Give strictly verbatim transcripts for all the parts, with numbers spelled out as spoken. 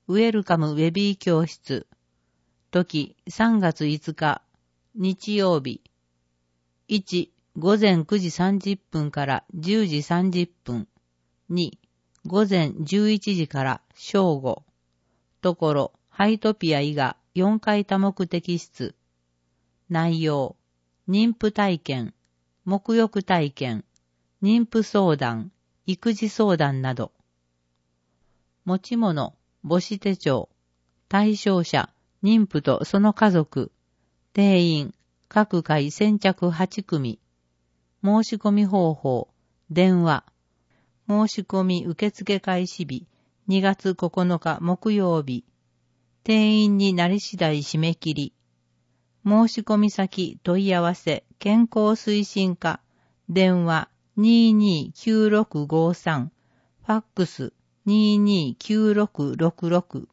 ウェルカムウェビー教室。時さんがついつか、日曜日。いち、午前くじさんじゅっぷんからじゅうじさんじゅっぷん。に、午前じゅういちじから正午。ところ、ハイトピア以外よんかい多目的室。内容、妊婦体験、沐浴体験、妊婦相談、育児相談など。持ち物、母子手帳、対象者、妊婦とその家族、定員、各回先着はちくみ。申し込み方法、電話。申し込み受付開始日、にがつここのか木曜日。定員になり次第締め切り。申し込み先問い合わせ健康推進課、電話 にーにーきゅうろくごさん、ファックス にーにーきゅうろくろくろく。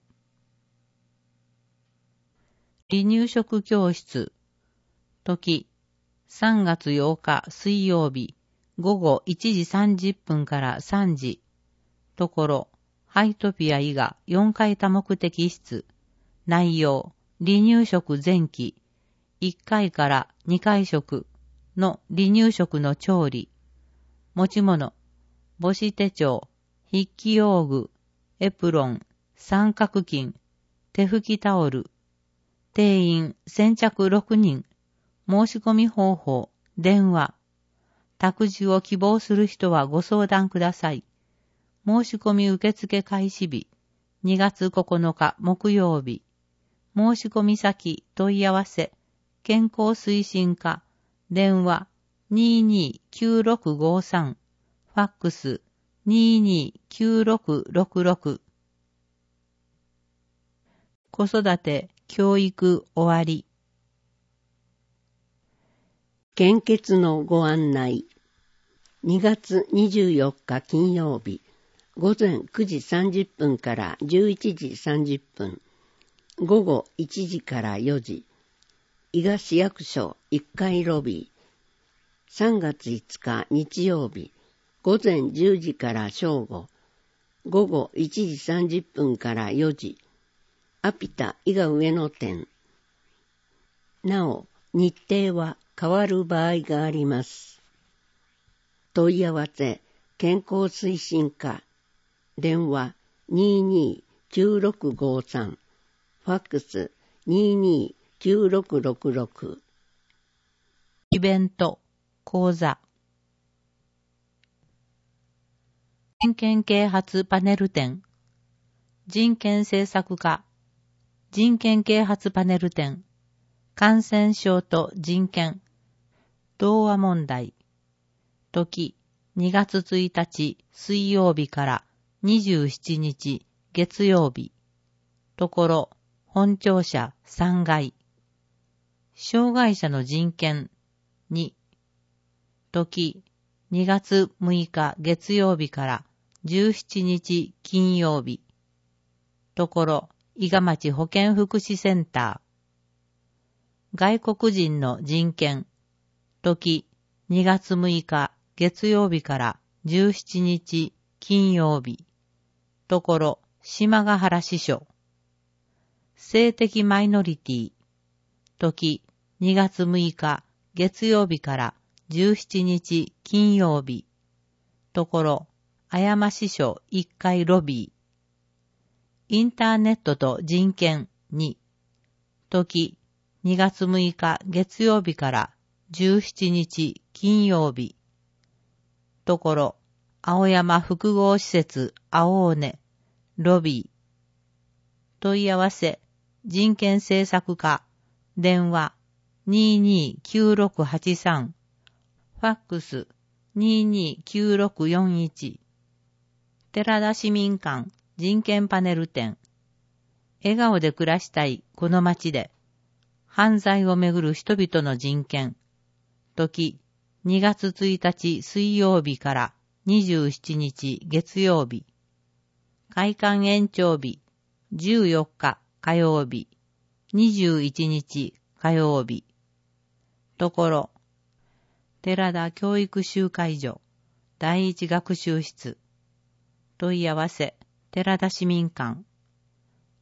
離乳食教室。時、さんがつようか水曜日、午後いちじさんじゅっぷんからさんじ。ところ、ハイトピア以外よんかい多目的室。内容、離乳食前期。いっかいからにかい食の離乳食の調理。持ち物、母子手帳、筆記用具、エプロン、三角巾、手拭きタオル。定員先着ろくにん。申し込み方法、電話。託児を希望する人はご相談ください。申し込み受付開始日、にがつここのか木曜日。申し込み先問い合わせ、健康推進課、電話 にーにーきゅうろくごさん、ファックス にーにーきゅうろくろくろく。子育て、教育終わり。 献血のご案内。にがつにじゅうよっか金曜日、午前くじさんじゅっぷんからじゅういちじさんじゅっぷん、午後いちじからよじ、伊賀市役所いっかいロビー。さんがついつか日曜日、午前じゅうじから正午、午後いちじさんじゅっぷんからよじ、アピタ伊賀上野店。なお、日程は変わる場合があります。問い合わせ、健康推進課、電話 にーにーきゅうろくごさん、ファックス にーにーきゅうろくろくろく。 イベント、講座。人権啓発パネル展。人権政策課。人権啓発パネル展。感染症と人権。童話問題。時、にがつついたち水曜日からにじゅうしちにち月曜日。ところ、本庁舎さんがい。障害者の人権に。時、にがつむいか月曜日からじゅうしちにち金曜日。ところ、伊賀町保健福祉センター。外国人の人権。時、にがつむいか月曜日からじゅうしちにち金曜日。ところ、島ヶ原支所。性的マイノリティ。時、にがつむいか月曜日からじゅうしちにち金曜日。ところ、あやま支所いっかいロビー。インターネットと人権に。時、にがつむいか月曜日からじゅうしちにち金曜日。ところ、青山複合施設青尾根、ロビー。問い合わせ、人権政策課、電話 にーにーきゅうろくはちさん、ファックス にーにーきゅうろくよんいち。寺田市民館人権パネル展。笑顔で暮らしたいこの街で、犯罪をめぐる人々の人権。時、にがつついたち水曜日からにじゅうしちにち月曜日。開館延長日、じゅうよっか火曜日、にじゅういちにち火曜日。ところ、寺田教育集会所、第一学習室。問い合わせ、寺田市民館。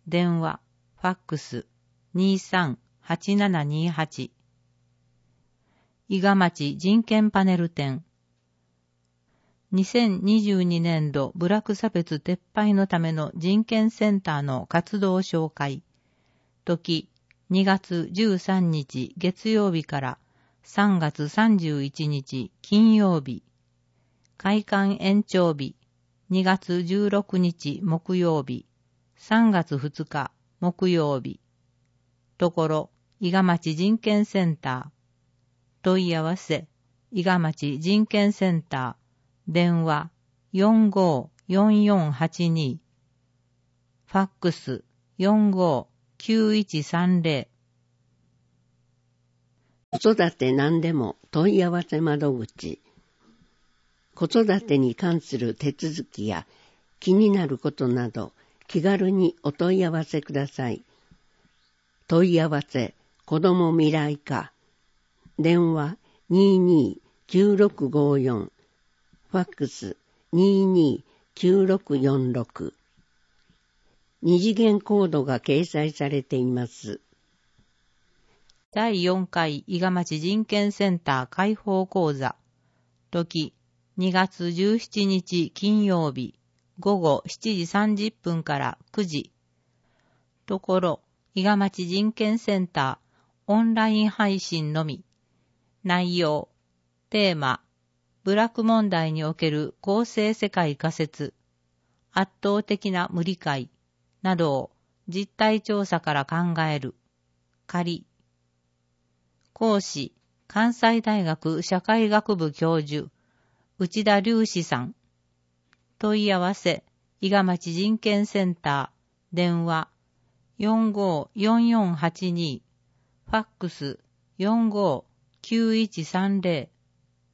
電話、ファックス、にさんはちななにはち。伊賀町人権パネル展。にせんにじゅうにねんど部落差別撤廃のための人権センターの活動紹介。時、にがつじゅうさんにち月曜日からさんがつさんじゅういちにち金曜日。開館延長日、にがつじゅうろくにち木曜日、さんがつふつか木曜日。ところ、伊賀町人権センター。問い合わせ、伊賀町人権センター。電話 よんごーよんよんはちに。ファックス よんごーきゅういちさんぜろ。 子育て何でも問い合わせ窓口。子育てに関する手続きや気になることなど気軽にお問い合わせください。問い合わせ子ども未来課。電話 にーにーきゅうろくごよん。ファックス にーにーきゅうろくよんろく。二次元コードが掲載されています。 だいよんかい伊賀町人権センター開放講座。時、にがつじゅうしちにち金曜日、ごごしちじさんじゅっぷんからくじ。ところ、伊賀町人権センターオンライン配信のみ。内容、テーマ、部落問題における公正世界仮説、圧倒的な無理解などを実態調査から考える。仮。講師、関西大学社会学部教授、内田隆史さん。問い合わせ、伊賀町人権センター、電話、よんごーよんよんはちに。ファックス、よんごーきゅういちさんぜろ。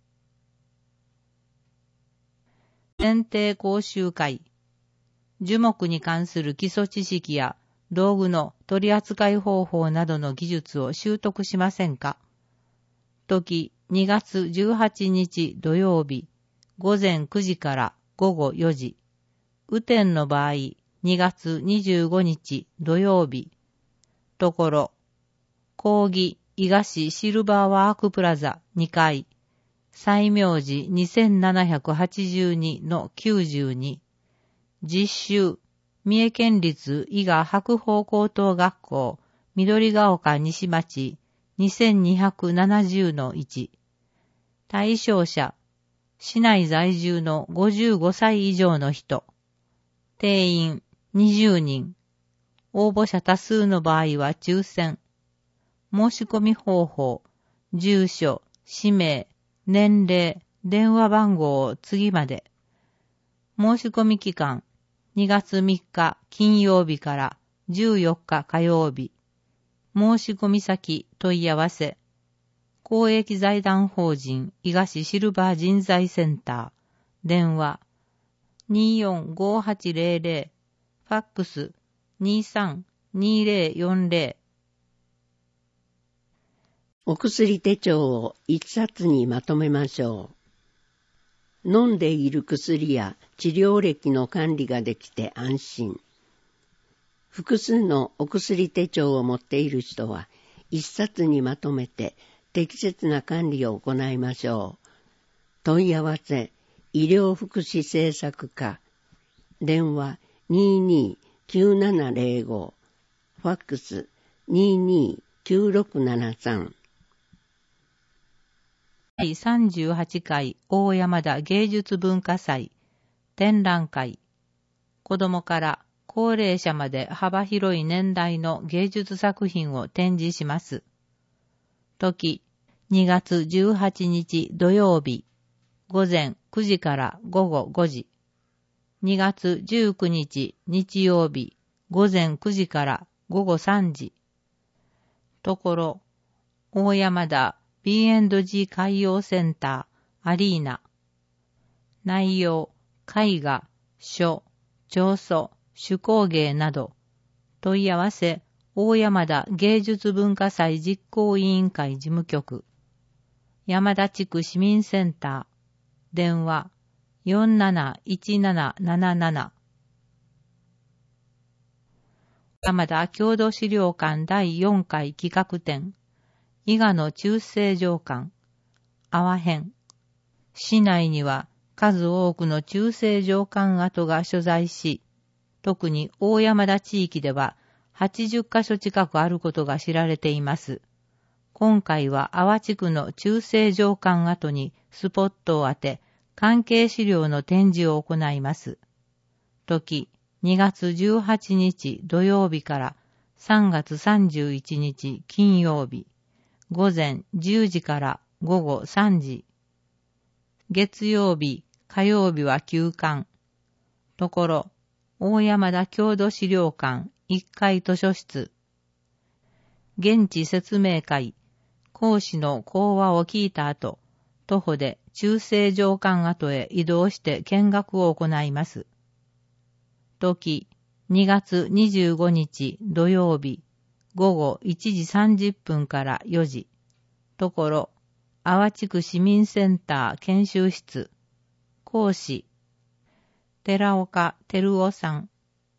選定講習会。樹木に関する基礎知識や道具の取り扱い方法などの技術を習得しませんか？時、にがつじゅうはちにち土曜日、ごぜんくじからごごよじ。雨天の場合、にがつにじゅうごにち土曜日。ところ、講義伊賀市シルバーワークプラザにかい。西明寺にせんななひゃくはちじゅうにのきゅうじゅうに。実習、三重県立伊賀白鳳高等学校、緑ヶ丘西町にせんにひゃくななじゅうのいち。対象者、市内在住のごじゅうごさい以上の人。定員にじゅうにん。応募者多数の場合は抽選。申し込み方法、住所、氏名、年齢、電話番号を次まで。申し込み期間、にがつみっか金曜日からじゅうよっか火曜日。申し込み先問い合わせ。公益財団法人伊賀市シルバー人材センター。電話にーよんごはちぜろぜろ。ファックスにさんにぜろよんぜろ。 お薬手帳を一冊にまとめましょう。飲んでいる薬や治療歴の管理ができて安心。複数のお薬手帳を持っている人は一冊にまとめて適切な管理を行いましょう。問い合わせ、医療福祉政策課。電話にーにーきゅうななぜろご。ファックスにーにーきゅうろくななさん。 だいさんじゅうはちかい大山田芸術文化祭展覧会。子どもから高齢者まで幅広い年代の芸術作品を展示します。時、にがつじゅうはちにち土曜日、ごぜんくじからごごごじ。にがつじゅうくにち日曜日、ごぜんくじからごごさんじ。ところ、大山田ビーアンドジー 海洋センターアリーナ。内容、絵画、書、彫塑、手工芸など。問い合わせ、大山田芸術文化祭実行委員会事務局。山田地区市民センター。電話よんなないちなななななな。 山田郷土資料館だいよんかい企画展、伊賀の中世城館、阿波編。市内には数多くの中世城館跡が所在し、特に大山田地域でははちじゅっかしょ近くあることが知られています。今回は阿波地区の中世城館跡にスポットを当て、関係資料の展示を行います。時、にがつじゅうはちにち土曜日からさんがつさんじゅういちにち金曜日、午前じゅうじから午後さんじ。月曜日、火曜日は休館。ところ、大山田郷土資料館いっかい図書室。現地説明会、講師の講話を聞いた後、徒歩で中世城館跡へ移動して見学を行います。時、にがつにじゅうごにち土曜日、午後いちじさんじゅっぷんからよじ。ところ、阿波地区市民センター研修室。講師、寺岡照夫さん。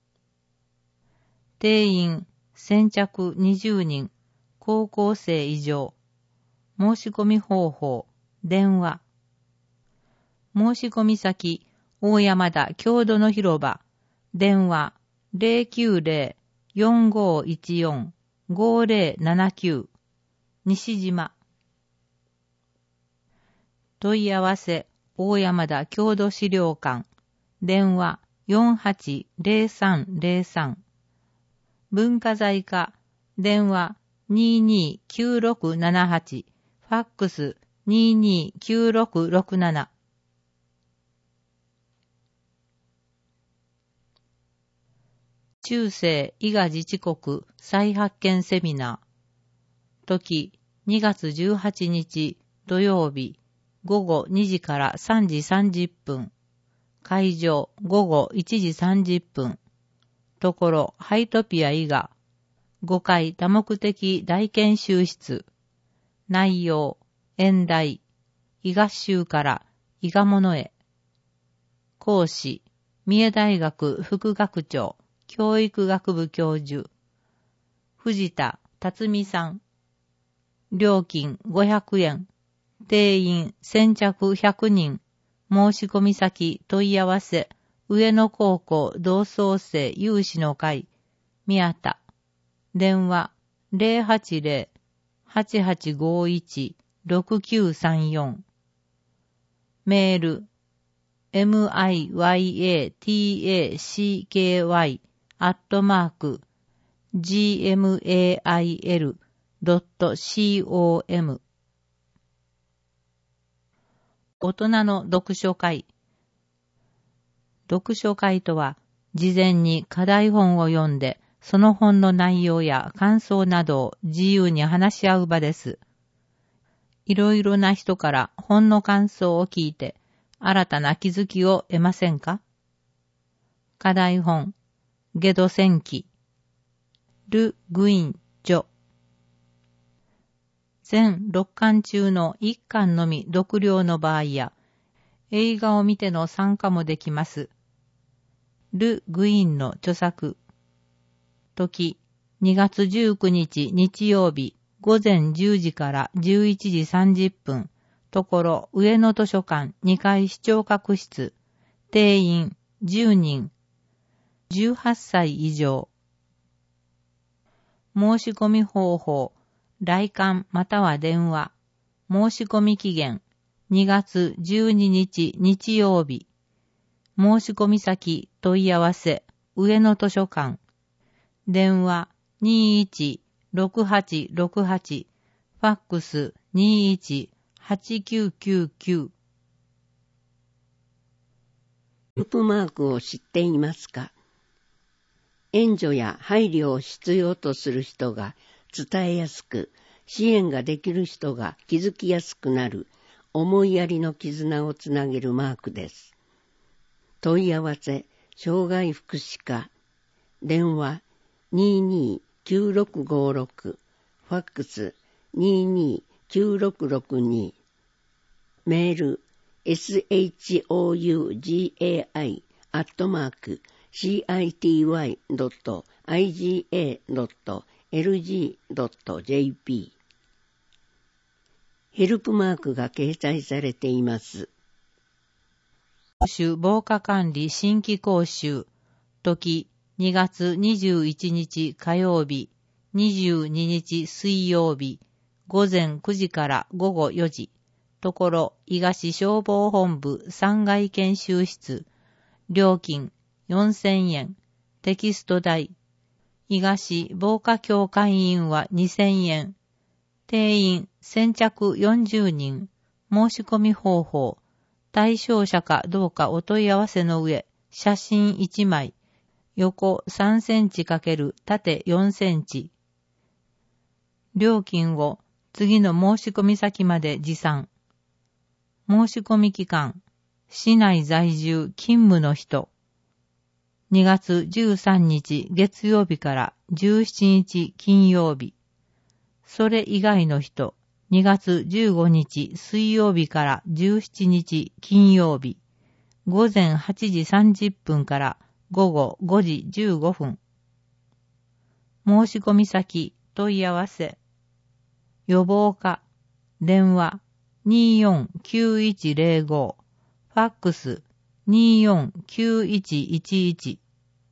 定員、先着にじゅうにん、高校生以上。申し込み方法、電話。申し込み先、大山田郷土の広場。電話 ゼロきゅうゼロ よんごいちよん ごゼロななきゅう 西島。問い合わせ大山田郷土資料館。電話よんはちゼロさんゼロさん。文化財課。電話ににきゅうろくななはち。ファックスににきゅうろくろくなな。中世伊賀自治国再発見セミナー。時、にがつじゅうはちにち土曜日、午後にじからさんじさんじゅっぷん。会場、午後いちじさんじゅっぷん。ところ、ハイトピア伊賀。ごかい多目的大研修室。内容、演題、伊賀州から伊賀者へ。講師、三重大学副学長。教育学部教授、藤田辰巳さん。料金ごひゃくえん。定員先着ひゃくにん。申し込み先問い合わせ、上野高校同窓生有志の会、宮田。電話ゼロはちゼロ はちはちごいち ろくきゅうさんよん。メール、ミヤタクアットマーク、ジーエムエーアイエルドットコム。大人の読書会。読書会とは、事前に課題本を読んで、その本の内容や感想などを自由に話し合う場です。いろいろな人から本の感想を聞いて、新たな気づきを得ませんか？課題本、ゲド戦記、ル・グイン・ジョ。全ろっかん中のいっかんのみ読了の場合や、映画を見ての参加もできます。ル・グインの著作。時、にがつじゅうくにち日曜日、午前じゅうじからじゅういちじさんじゅっぷん。ところ、上野図書館にかい視聴覚室。定員じゅうにん。じゅうはっさい以上。申し込み方法、来館または電話。申し込み期限、にがつじゅうににち日曜日。申し込み先問い合わせ、上野図書館。電話にいちろくはちろくはち。ファックスにいちはちきゅうきゅうきゅう。 ループマークを知っていますか？援助や配慮を必要とする人が伝えやすく、支援ができる人が気づきやすくなる思いやりの絆をつなげるマークです。問い合わせ、障害福祉課。電話ににきゅうろくごろく。ファックスににきゅうろくろくに。メール ショウガイ アットマークシーアイティーワイドットアイジーエードットエルジードットジェーピー ヘルプマークが掲載されています。 講習防火管理新規講習、時にがつにじゅういちにち火曜日、にじゅうににち水曜日、午前くじから午後よじ、ところ伊賀市消防本部さんがい研修室、料金よんせんえん、テキスト代、伊賀市防火協会員はにせんえん、定員先着よんじゅうにん、申し込み方法、対象者かどうかお問い合わせの上、写真いちまい、横さんセンチ×縦よんセンチ。料金を次の申し込み先まで持参。申し込み期間、市内在住勤務の人。にがつじゅうさんにち月曜日からじゅうしちにち金曜日。それ以外の人、にがつじゅうごにち水曜日からじゅうしちにち金曜日。午前はちじさんじゅっぷんから午後ごじじゅうごふん。申し込み先、問い合わせ。予防課、電話にーよんきゅういちゼロご、ファックスにーよんきゅういちいちいち。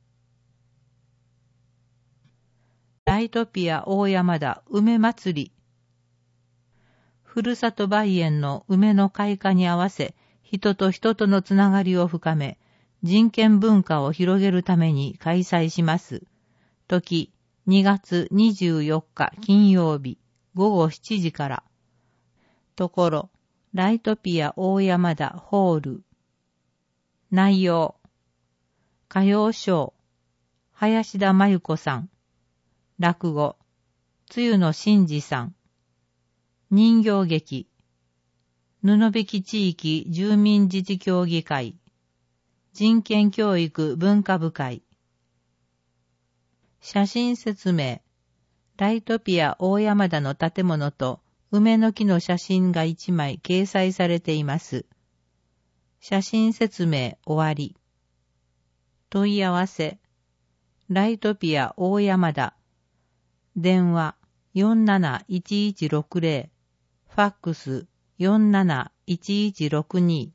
ライトピア大山田梅祭り。ふるさと梅園の梅の開花に合わせ、人と人とのつながりを深め、人権文化を広げるために開催します。時、にがつにじゅうよっか金曜日、ごごしちじから。ところ、ライトピア大山田ホール。内容。歌謡ショー。林田真由子さん。落語。つゆの真治さん。人形劇。布引地域住民自治協議会。人権教育文化部会。写真説明。ライトピア大山田の建物と梅の木の写真がいちまい掲載されています。写真説明終わり。問い合わせ。ライトピア大山田。電話よんなないちいちろくゼロ。ファックスよんなないちいちろくに。